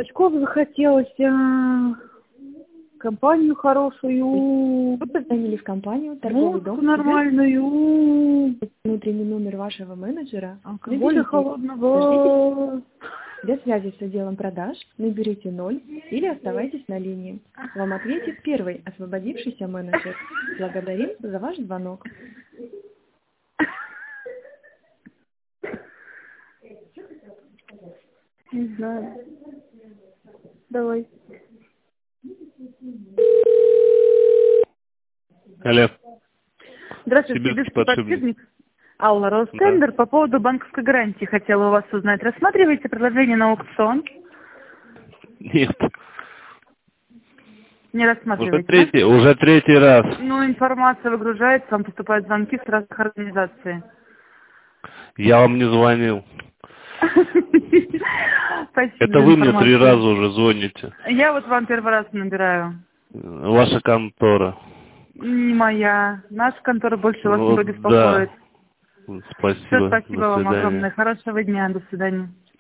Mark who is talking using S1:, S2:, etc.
S1: кабачков захотелось, компанию хорошую.
S2: Вы позвонили в компанию, торговый дом.
S1: Нормальную.
S2: Внутренний номер вашего менеджера.
S1: Алкоголя холодного.
S2: Для связи с отделом продаж наберите 0 или оставайтесь на линии. Вам ответит первый освободившийся менеджер. Благодарим за ваш звонок.
S1: Не знаю. Давай.
S3: Алло.
S1: Здравствуйте,
S3: Сибирский
S1: сибирский подшипник. Алла Ростендер. По поводу банковской гарантии хотела у вас узнать. Рассматриваете предложение на аукцион?
S3: Нет.
S1: Не рассматриваете,
S3: Уже третий раз.
S1: Ну, информация выгружается, вам поступают звонки с разных организаций.
S3: Я вам не звонил.
S1: Спасибо.
S3: Это вы мне 3 раза уже звоните.
S1: Я вот вам первый раз набираю.
S3: Ваша контора.
S1: Не моя. Наша контора больше вас не беспокоит.
S3: Да. Спасибо.
S1: Все, спасибо вам огромное. Хорошего дня. До свидания.